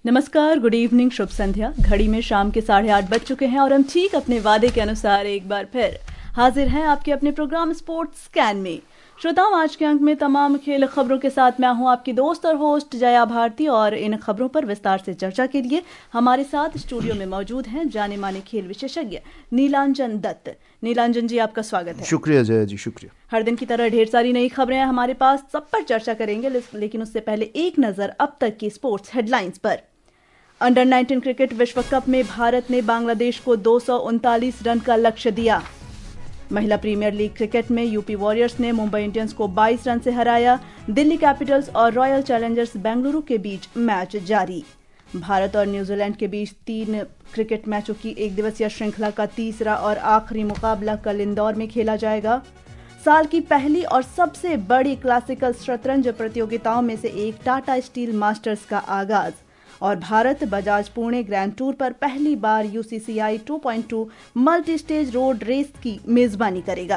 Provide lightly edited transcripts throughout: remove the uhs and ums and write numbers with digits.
नमस्कार, good evening, शुभ संध्या। घड़ी में शाम के 8:30 बज चुके हैं और हम ठीक अपने वादे के अनुसार एक बार फिर हाजिर हैं आपके अपने प्रोग्राम स्पोर्ट्स स्कैन में। श्रोताओं, आज के अंक में तमाम खेल खबरों के साथ मैं हूं आपकी दोस्त और होस्ट जया भारती, और इन खबरों पर विस्तार से चर्चा के लिए हमारे साथ स्टूडियो में मौजूद हैं जाने माने खेल विशेषज्ञ नीलांजन दत्त। नीलांजन जी, आपका स्वागत है। शुक्रिया जया जी, शुक्रिया। हर दिन की तरह ढेर सारी नई खबरें हैं हमारे पास, सब पर चर्चा करेंगे, लेकिन उससे पहले एक नजर अब तक की स्पोर्ट्स हेडलाइंस पर। अंडर 19 क्रिकेट विश्व कप में भारत ने बांग्लादेश को 239 रन का लक्ष्य दिया। महिला प्रीमियर लीग क्रिकेट में यूपी वॉरियर्स ने मुंबई इंडियंस को 22 रन से हराया। दिल्ली कैपिटल्स और रॉयल चैलेंजर्स बेंगलुरु के बीच मैच जारी। भारत और न्यूजीलैंड के बीच 3 क्रिकेट मैचों की एक दिवसीय श्रृंखला का तीसरा और आखिरी मुकाबला कल इंदौर में खेला जाएगा। साल की पहली और सबसे बड़ी क्लासिकल शतरंज प्रतियोगिताओं में से एक टाटा स्टील मास्टर्स का आगाज, और भारत बजाज पुणे ग्रैंड टूर पर पहली बार UCCI 2.2 multi stage road race की मेजबानी करेगा।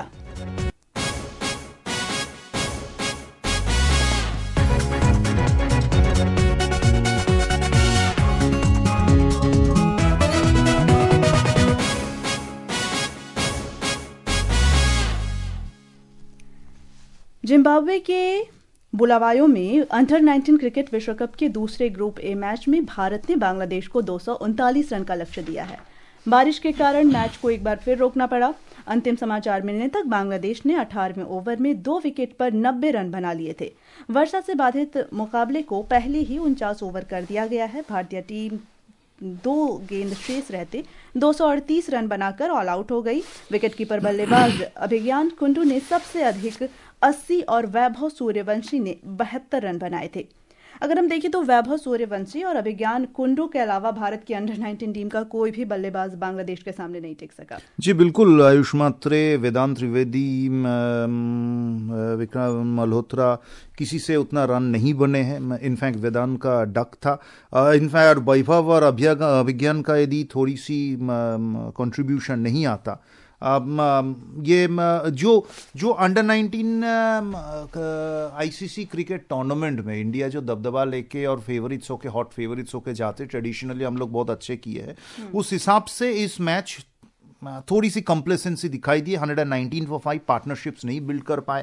जिम्बाब्वे के बुलावायो में अंडर 19 क्रिकेट विश्व कप के दूसरे ग्रुप ए मैच में भारत ने बांग्लादेश को 239 रन का लक्ष्य दिया है। बारिश के कारण मैच को एक बार फिर रोकना पड़ा। अंतिम समाचार मिलने तक बांग्लादेश ने 18वें ओवर में 2 विकेट पर 90 रन बना लिए थे। वर्षा से बाधित मुकाबले को पहले ही 49 ओवर कर दिया गया है। भारतीय टीम 2 गेंद शेष रहते 238 रन बनाकर ऑल आउट हो गई। विकेटकीपर बल्लेबाज अभिज्ञान कुंडू ने सबसे अधिक 80 और वैभव सूर्यवंशी ने 72 रन बनाए थे। अगर हम देखें तो वैभव सूर्यवंशी और अभिज्ञान कुंडू के अलावा भारत की अंडर 19 टीम का कोई भी बल्लेबाज बांग्लादेश के सामने नहीं टिक सका। जी बिल्कुल, आयुष मात्रे, वेदांत त्रिवेदी, विक्रम मल्होत्रा, किसी से उतना रन नहीं बने हैं। इनफैक्ट वेदांत का डक था। इनफैक्ट वैभव और अभिज्ञान का यदि थोड़ी सी कंट्रीब्यूशन नहीं आता, ये जो अंडर 19 आईसीसी क्रिकेट टूर्नामेंट में इंडिया जो दबदबा लेके और फेवरेट्स होके, हॉट फेवरेट्स होके जाते, ट्रेडिशनली हम लोग बहुत अच्छे किए हैं, उस हिसाब से इस मैच थोड़ी सी कंप्लेसेंसी दिखाई दी। 119 for 5 पार्टनरशिप्स नहीं बिल्ड कर पाए।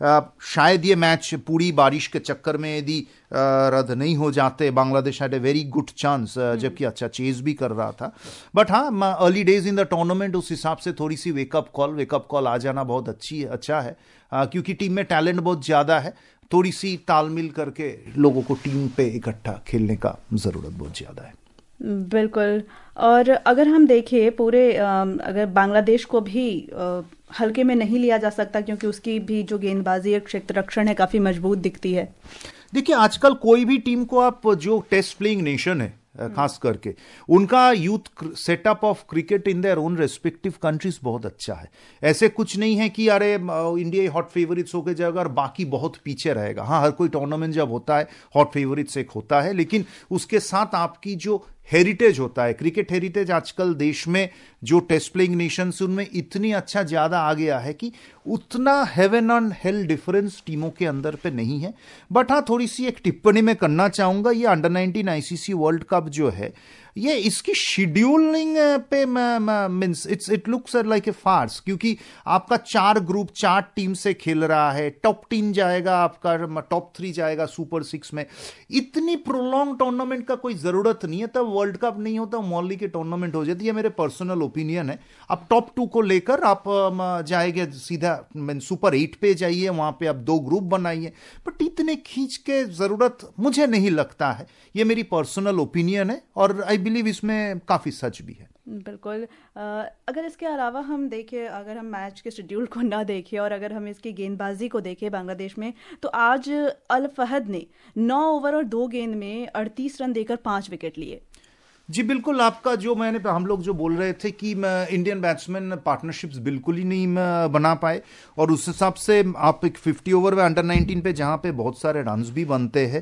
शायद ये मैच पूरी बारिश के चक्कर में यदि रद्द नहीं हो जाते, Bangladesh had a very good chance, जबकि अच्छा चेज भी कर रहा था। बट हाँ, early days in the tournament, उस हिसाब से थोड़ी सी वेकअप कॉल आ जाना बहुत अच्छा है, क्योंकि टीम में टैलेंट बहुत ज़्यादा है। थोड़ी सी तालमेल करके लोगों को टीम पे इकट्ठा खेलने का ज़रूरत बहुत ज़्यादा है। बिल्कुल। और अगर हम देखें पूरे अगर बांग्लादेश को भी हल्के में नहीं लिया जा सकता, क्योंकि उसकी भी जो गेंदबाजी है, क्षेत्र रक्षण है, काफ़ी मजबूत दिखती है। देखिए, आजकल कोई भी टीम को आप, जो टेस्ट प्लेइंग नेशन है खास करके, उनका youth setup of cricket in their own respective countries बहुत अच्छा है। ऐसे कुछ नहीं है कि अरे इंडिया हॉट फेवरेट्स होके जाएगा और बाकी बहुत पीछे रहेगा। हाँ, हर कोई टूर्नामेंट जब होता है हॉट फेवरेट्स एक होता है, लेकिन उसके साथ आपकी जो हेरिटेज होता है, क्रिकेट हेरिटेज आजकल देश में जो टेस्ट प्लेइंग नेशंस, उनमें इतनी अच्छा ज़्यादा आ गया है कि उतना हेवन एंड हेल डिफरेंस टीमों के अंदर पे नहीं है। बट हाँ, थोड़ी सी एक टिप्पणी मैं करना चाहूँगा, ये अंडर 19 आईसीसी वर्ल्ड कप जो है, ये इसकी शेड्यूलिंग पे means it looks like a farce, क्योंकि आपका 4 ग्रुप 4 टीम से खेल रहा है। टॉप 3 जाएगा आपका, टॉप 3 जाएगा सुपर 6 में। इतनी प्रोलॉन्ग टूर्नामेंट का कोई ज़रूरत नहीं है। तब वर्ल्ड कप नहीं होता, मौली की टूर्नामेंट हो जाती है। मेरे पर्सनल ओपिनियन है। आप टॉप 2 को लेकर आप जाएंगे सीधा सुपर 8 पे जाइए, वहाँ पे आप 2 ग्रुप बनाइए। बट इतने खींच के ज़रूरत मुझे नहीं लगता है। ये मेरी पर्सनल ओपिनियन है और आई बिलीव इसमें काफ़ी सच भी है। बिल्कुल। अगर इसके अलावा हम देखें, अगर हम मैच के शेड्यूल को ना देखें और अगर हम इसकी गेंदबाजी को देखें बांग्लादेश में, तो आज अल फहद ने 9 ओवर और 2 गेंद में 38 रन देकर 5 विकेट लिए। जी बिल्कुल, आपका जो हम लोग जो बोल रहे थे कि इंडियन बैट्समैन पार्टनरशिप्स बिल्कुल ही नहीं बना पाए, और उस हिसाब से आप एक 50 ओवर में अंडर 19 पे जहाँ पे बहुत सारे रन्स भी बनते हैं,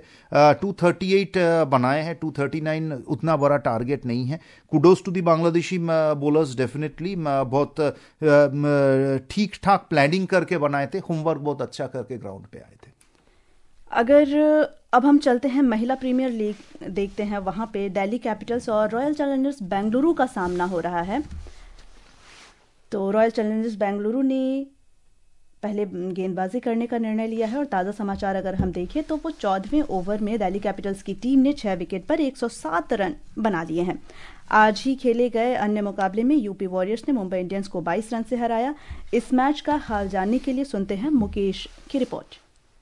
238 बनाए हैं, 239 उतना बड़ा टारगेट नहीं है। Kudos to the Bangladeshi bowlers, definitely बहुत ठीक ठाक प्लानिंग करके बनाए थे, होमवर्क बहुत अच्छा करके ग्राउंड पे आए थे। अगर अब हम चलते हैं महिला प्रीमियर लीग देखते हैं। वहां पे दिल्ली कैपिटल्स और रॉयल चैलेंजर्स बेंगलुरु का सामना हो रहा है। तो रॉयल चैलेंजर्स बेंगलुरु ने पहले गेंदबाजी करने का निर्णय लिया है और ताज़ा समाचार अगर हम देखें तो वो 14वें ओवर में दिल्ली कैपिटल्स की टीम ने 6 विकेट पर 107 रन बना लिए हैं। आज ही खेले गए अन्य मुकाबले में यूपी वॉरियर्स ने मुंबई इंडियंस को 22 रन से हराया। इस मैच का हाल जानने के लिए सुनते हैं मुकेश की रिपोर्ट।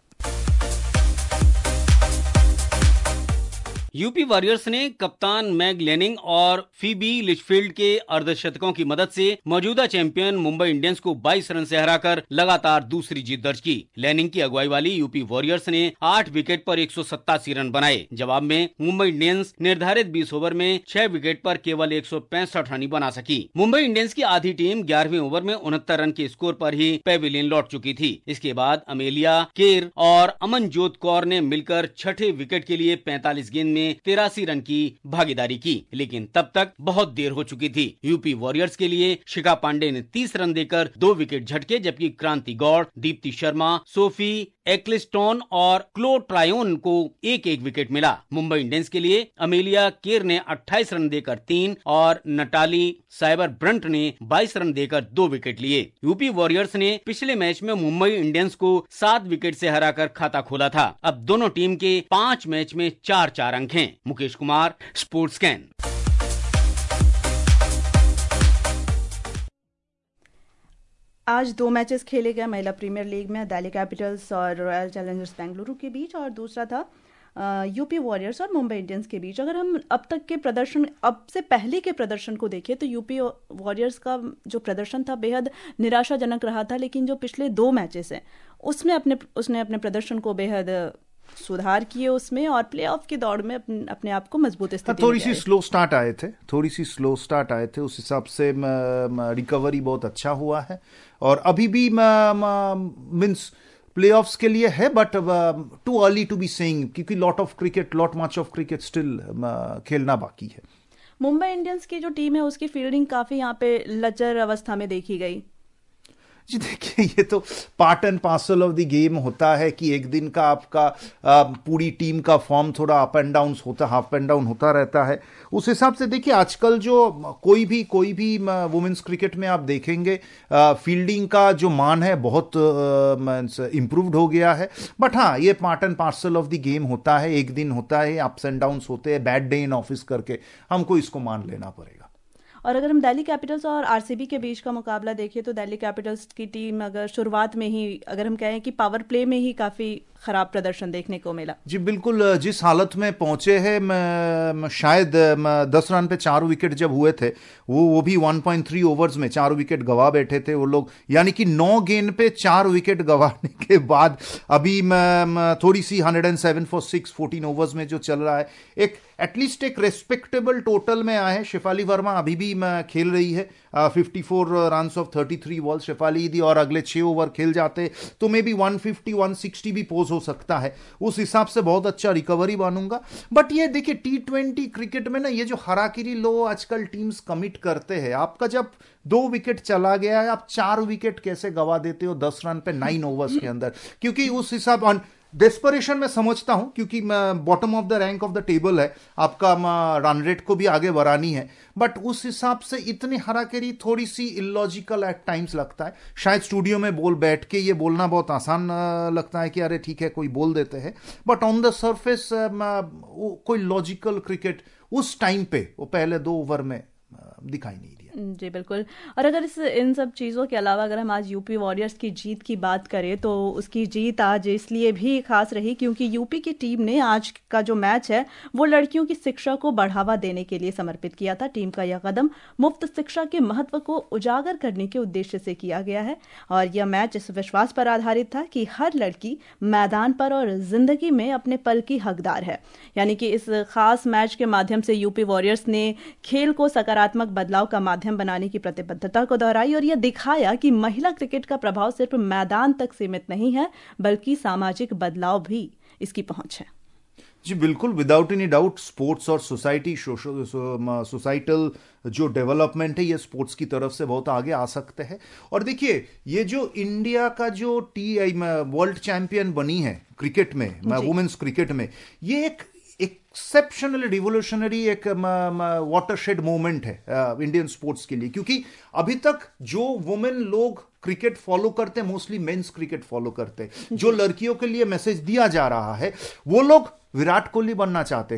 यूपी वॉरियर्स ने कप्तान मैग लेनिंग और फीबी लिचफील्ड के अर्धशतकों की मदद से मौजूदा चैंपियन मुंबई इंडियंस को 22 रन से हराकर लगातार दूसरी जीत दर्ज की। लेनिंग की अगुवाई वाली यूपी वॉरियर्स ने 8 विकेट पर 187 रन बनाए। जवाब में मुंबई इंडियंस निर्धारित 20 ओवर में 6 विकेट पर केवल 165 रन ही बना सकी। मुंबई इंडियंस की आधी टीम 11वें ओवर में 69 रन के स्कोर पर ही पेविलियन लौट चुकी थी। इसके बाद अमेलिया केर और अमनजोत कौर ने मिलकर छठे विकेट के लिए 45 गेंद में 83 रन की भागीदारी की, लेकिन तब तक बहुत देर हो चुकी थी। यूपी वॉरियर्स के लिए शिखा पांडे ने 30 रन देकर 2 विकेट झटके, जबकि क्रांति गौड़, दीप्ति शर्मा, सोफी एक्लिस्टोन और क्लो ट्रायोन को एक एक विकेट मिला। मुंबई इंडियंस के लिए अमेलिया केर ने 28 रन देकर 3 और नटाली साइबर ब्रंट ने 22 रन देकर 2 विकेट लिए। यूपी वॉरियर्स ने पिछले मैच में मुंबई इंडियंस को 7 विकेट से हराकर खाता खोला था। अब दोनों टीम के 5 मैच में 4-4 अंक हैं। Mukesh Kumar, sports scan. आज 2 मैचेस खेले गए महिला प्रीमियर लीग में, दिल्ली कैपिटल्स और रॉयल चैलेंजर्स बेंगलुरु के बीच, और दूसरा था यूपी वॉरियर्स और मुंबई इंडियंस के बीच। अगर हम अब तक के प्रदर्शन, अब से पहले के प्रदर्शन को देखें तो यूपी वॉरियर्स का जो प्रदर्शन था बेहद निराशाजनक रहा था, लेकिन जो पिछले 2 मैचेस हैं उसने अपने प्रदर्शन को बेहद सुधार किए उसमें, और प्लेऑफ की दौड़ में अपने आप को मजबूत स्थिति में थोड़ी सी स्लो स्टार्ट आए थे, उस हिसाब से रिकवरी बहुत अच्छा हुआ है और अभी भी मींस प्लेऑफ्स के लिए है, but too early to be saying, क्योंकि lot much of cricket still खेलना बाकी है। मुंबई इंडियंस की जो टीम है उसकी फील्डिंग काफी यहाँ पे लचर अवस्था में देखी गई। जी देखिए, ये तो part and parcel of the game होता है कि एक दिन का आपका पूरी टीम का फॉर्म थोड़ा अप एंड डाउन होता रहता है। उस हिसाब से देखिए, आजकल जो कोई भी वुमेन्स क्रिकेट में आप देखेंगे फील्डिंग का जो मान है बहुत इम्प्रूव्ड हो गया है। बट हाँ, ये part and parcel of the game होता है, एक दिन होता है, अप्स एंड डाउन्स होते हैं, बैड डे इन ऑफिस करके हमको इसको मान लेना पड़ेगा। और अगर हम दिल्ली कैपिटल्स और आरसीबी के बीच का मुकाबला देखें तो दिल्ली कैपिटल्स की टीम अगर शुरुआत में ही, अगर हम कहें कि पावर प्ले में ही काफ़ी खराब प्रदर्शन देखने को मिला। जी बिल्कुल, जिस हालत में पहुंचे हैं, शायद 10 रन पे 4 विकेट जब हुए थे, वो भी 1.3 ओवर्स में 4 विकेट गवा बैठे थे वो लोग, यानी कि 9 गेंद पे 4 विकेट गवाने के बाद अभी थोड़ी सी 107 फॉर 6 14 ओवर्स में जो चल रहा है, एटलीस्ट एक रेस्पेक्टेबल टोटल में आए हैं। शेफाली वर्मा अभी भी खेल रही है, 54 रन ऑफ 33 बॉल्स शेफाली दी, और अगले 6 ओवर खेल जाते तो मे बी 150 160 भी पोज हो सकता है। उस हिसाब से बहुत अच्छा रिकवरी मानूंगा। बट ये देखिए, T20 क्रिकेट में ना ये जो हराकिरी लो आजकल टीम्स कमिट करते हैं, आपका जब 2 विकेट चला गया है, आप 4 विकेट कैसे गवा देते हो 10 रन पे 9 ओवर्स के अंदर? क्योंकि उस हिसाब डेस्परेशन में समझता हूं, क्योंकि bottom of the rank of the table है, आपका रन रेट को भी आगे बढ़ानी है। बट उस हिसाब से इतनी हराकेरी थोड़ी सी इलॉजिकल एट टाइम्स लगता है। शायद स्टूडियो में बैठ के ये बोलना बहुत आसान लगता है कि अरे ठीक है कोई बोल देते हैं, बट ऑन द सरफेस कोई लॉजिकल क्रिकेट उस टाइम पे वो पहले 2 ओवर में दिखाई नहीं दिया। जी बिल्कुल। और अगर इन सब चीज़ों के अलावा अगर हम आज यूपी वॉरियर्स की जीत की बात करें तो उसकी जीत आज इसलिए भी खास रही क्योंकि यूपी की टीम ने आज का जो मैच है वो लड़कियों की शिक्षा को बढ़ावा देने के लिए समर्पित किया था। टीम का यह कदम मुफ्त शिक्षा के महत्व को उजागर करने के उद्देश्य से किया गया है और यह मैच इस विश्वास पर आधारित था कि हर लड़की मैदान पर और जिंदगी में अपने पल की हकदार है। यानी कि इस खास मैच के माध्यम से यूपी वॉरियर्स ने खेल को सकारात्मक बदलाव का माध्यम बनाने की प्रतिबद्धता को दोहराई और यह दिखाया कि महिला क्रिकेट का प्रभाव सिर्फ मैदान तक सीमित नहीं है बल्कि सामाजिक बदलाव भी इसकी पहुंच है। जी बिल्कुल, विदाउट एनी डाउट स्पोर्ट्स और सोसाइटल जो डेवलपमेंट है ये स्पोर्ट्स की तरफ से बहुत आगे आ सकते हैं। और देखिए, ये जो इंडिया का जो वर्ल्ड चैंपियन बनी है क्रिकेट में, वुमेन्स क्रिकेट में, ये एक एक्सेप्शनल रिवोल्यूशनरी एक वाटरशेड मोमेंट है इंडियन स्पोर्ट्स के लिए, क्योंकि अभी तक जो वुमेन लोग क्रिकेट फॉलो करते हैं मोस्टली मेंस क्रिकेट फॉलो करते हैं। जो लड़कियों के लिए मैसेज दिया जा रहा है, वो लोग विराट कोहली बनना चाहती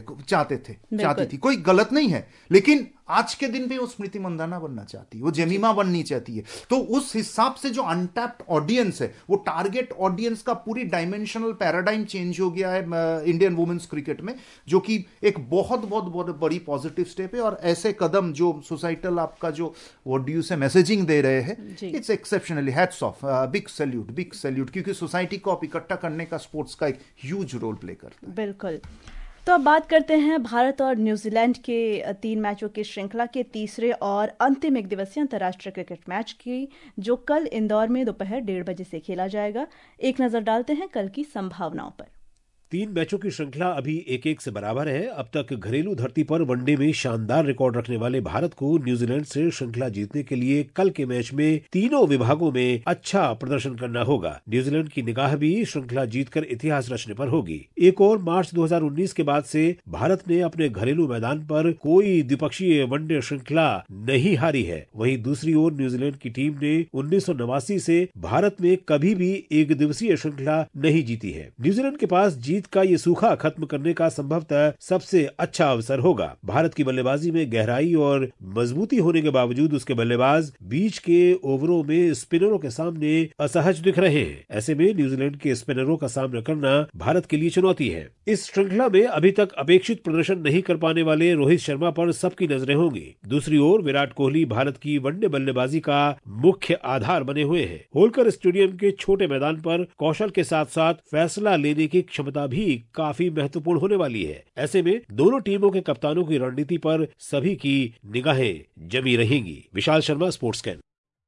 थी, कोई गलत नहीं है, लेकिन आज के दिन पे वो स्मृति मंदाना बनना चाहती है, वो जेमिमा बननी चाहती है। तो उस हिसाब से जो अनटैप्ड ऑडियंस है, वो टारगेट ऑडियंस का पूरी डायमेंशनल पैराडाइम चेंज हो गया है इंडियन वुमेन्स क्रिकेट में, जो कि एक बहुत बड़ी पॉजिटिव स्टेप है। और ऐसे कदम जो सोसाइटल आपका जो what do you say messaging दे रहे हैं, it's exceptionally hats off, big salute, क्योंकि सोसाइटी को आप इकट्ठा करने का स्पोर्ट्स का एक ह्यूज रोल प्ले करता है। बिल्कुल। तो अब बात करते हैं भारत और न्यूजीलैंड के 3 मैचों की श्रृंखला के तीसरे और अंतिम एक दिवसीय अंतर्राष्ट्रीय क्रिकेट मैच की, जो कल इंदौर में दोपहर 1:30 बजे से खेला जाएगा। एक नजर डालते हैं कल की संभावनाओं पर। 3 मैचों की श्रृंखला अभी 1-1 से बराबर है। अब तक घरेलू धरती पर वनडे में शानदार रिकॉर्ड रखने वाले भारत को न्यूजीलैंड से श्रृंखला जीतने के लिए कल के मैच में तीनों विभागों में अच्छा प्रदर्शन करना होगा। न्यूजीलैंड की निगाह भी श्रृंखला जीतकर इतिहास रचने पर होगी। एक और मार्च 2019 के बाद से भारत ने अपने घरेलू मैदान पर कोई द्विपक्षीय वनडे श्रृंखला नहीं हारी है। वहीं दूसरी ओर न्यूजीलैंड की टीम ने 1989 से भारत में कभी भी एक दिवसीय श्रृंखला नहीं जीती है। न्यूजीलैंड के पास जीत का ये सूखा खत्म करने का संभवतः सबसे अच्छा अवसर होगा। भारत की बल्लेबाजी में गहराई और मजबूती होने के बावजूद उसके बल्लेबाज बीच के ओवरों में स्पिनरों के सामने असहज दिख रहे हैं। ऐसे में न्यूजीलैंड के स्पिनरों का सामना करना भारत के लिए चुनौती है। इस श्रृंखला में अभी तक अपेक्षित प्रदर्शन नहीं कर पाने वाले रोहित शर्मा पर सबकी नजरें होंगी। दूसरी ओर विराट कोहली भारत की वनडे बल्लेबाजी का मुख्य आधार बने हुए हैं। होलकर स्टेडियम के छोटे मैदान पर कौशल के साथ साथ फैसला लेने की क्षमता भी काफी महत्वपूर्ण होने वाली है। ऐसे में दोनों टीमों के कप्तानों की रणनीति पर सभी की निगाहें जमी रहेंगी। Vishal Sharma, sports scan.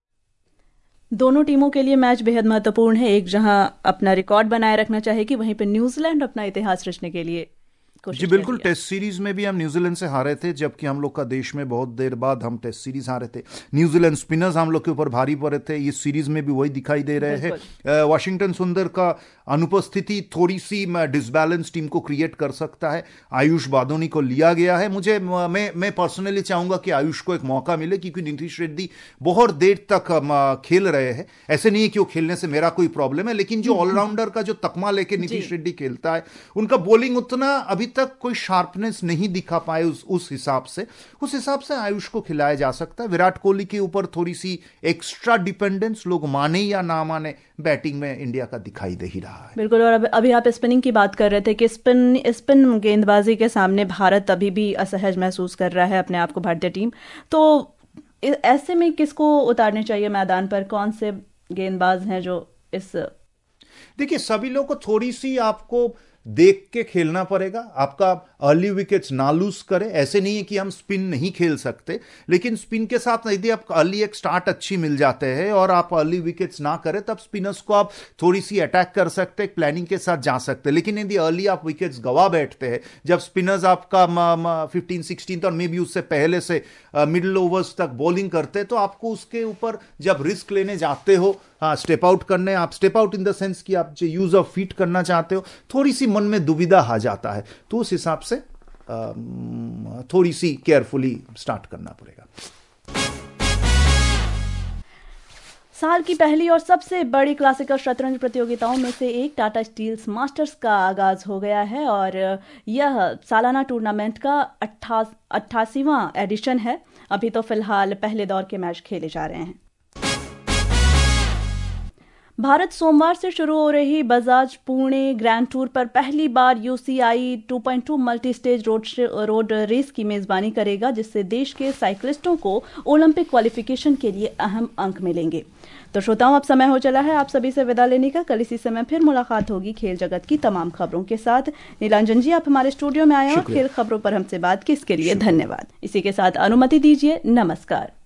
दोनों टीमों के लिए मैच बेहद महत्वपूर्ण है। एक जहां अपना रिकॉर्ड बनाए रखना चाहेगी, वहीं पर न्यूजीलैंड अपना इतिहास रचने के लिए जी बिल्कुल। टेस्ट सीरीज में भी हम न्यूजीलैंड से हारे थे, जबकि हम लोग का देश में बहुत देर बाद हम टेस्ट सीरीज हारे थे। न्यूजीलैंड स्पिनर्स हम लोग के ऊपर भारी पड़े थे। इस सीरीज में भी वही दिखाई दे रहे हैं। वाशिंगटन सुंदर का अनुपस्थिति थोड़ी सी डिसबैलेंस टीम को क्रिएट कर सकता है। आयुष बादोनी को लिया गया है। मैं पर्सनली चाहूंगा कि आयुष को एक मौका मिले, क्योंकि नीतीश रेड्डी बहुत देर तक खेल रहे हैं। ऐसे नहीं है कि वो खेलने से मेरा कोई प्रॉब्लम है, लेकिन जो ऑलराउंडर का जो तकमा लेके नीतीश रेड्डी खेलता है, उनका बॉलिंग उतना अभी तक कोई शार्पनेस नहीं दिखा पाए। उस हिसाब से आयुष को खिलाया जा सकता है। विराट कोहली के ऊपर थोड़ी सी एक्स्ट्रा डिपेंडेंस, लोग माने या ना माने, बैटिंग में इंडिया का दिखाई दे ही रहा है। बिल्कुल। और अभी आप स्पिनिंग की बात कर रहे थे कि स्पिन गेंदबाजी के सामने भारत अभी भी असहज महसूस कर रहा है अपने आप को, भारतीय टीम। तो ऐसे में किसको उतारने चाहिए मैदान पर? कौन से गेंदबाज हैं जो इस देखिए, सभी लोगों को थोड़ी सी आपको देख के खेलना पड़ेगा। आपका अर्ली विकेट्स ना लूज करे। ऐसे नहीं है कि हम स्पिन नहीं खेल सकते, लेकिन स्पिन के साथ यदि आप अर्ली एक स्टार्ट अच्छी मिल जाते हैं और आप अर्ली विकेट्स ना करें, तब स्पिनर्स को आप थोड़ी सी अटैक कर सकते हैं, प्लानिंग के साथ जा सकते हैं। लेकिन यदि अर्ली आप विकेट्स गवा बैठते हैं, जब स्पिनर्स आपका 15-16 और मे बी उससे पहले से मिडिल ओवर्स तक बॉलिंग करते हैं, तो आपको उसके ऊपर जब रिस्क लेने जाते हो, स्टेप आउट करने, आप step out in the sense कि आप जो यूज ऑफ फीट करना चाहते हो, थोड़ी सी मन में दुविधा आ जाता है। तो उस हिसाब से थोड़ी सी केयरफुली स्टार्ट करना पड़ेगा। साल की पहली और सबसे बड़ी क्लासिकल शतरंज प्रतियोगिताओं में से एक टाटा स्टील्स मास्टर्स का आगाज हो गया है और यह सालाना टूर्नामेंट का 88वां एडिशन है। अभी तो फिलहाल पहले दौर के मैच खेले जा रहे हैं। भारत सोमवार से शुरू हो रही बजाज पुणे ग्रैंड टूर पर पहली बार UCI 2.2 multi stage road race की मेजबानी करेगा, जिससे देश के साइकिलिस्टों को ओलंपिक क्वालिफिकेशन के लिए अहम अंक मिलेंगे। तो श्रोताओं, अब समय हो चला है आप सभी से विदा लेने का। कल इसी समय फिर मुलाकात होगी खेल जगत की तमाम खबरों के साथ। नीलांजन जी, आप हमारे स्टूडियो में आए और खेल खबरों पर हमसे बात की, इसके लिए धन्यवाद। इसी के साथ अनुमति दीजिए, नमस्कार।